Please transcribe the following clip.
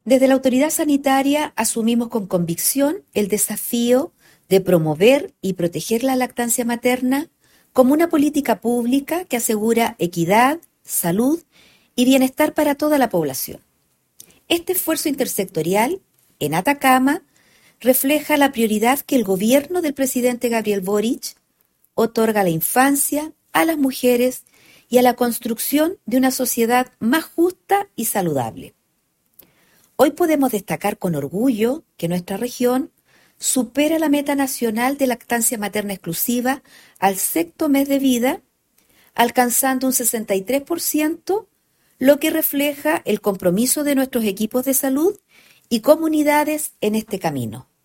Desde la autoridad sanitaria asumimos con convicción el desafío de promover y proteger la lactancia materna como una política pública que asegura equidad, salud y bienestar para toda la población. Este esfuerzo intersectorial en Atacama refleja la prioridad que el gobierno del presidente Gabriel Boric otorga a la infancia, a las mujeres y a la construcción de una sociedad más justa y saludable. Hoy podemos destacar con orgullo que nuestra región supera la meta nacional de lactancia materna exclusiva al sexto mes de vida, alcanzando un 63%, lo que refleja el compromiso de nuestros equipos de salud y comunidades en este camino.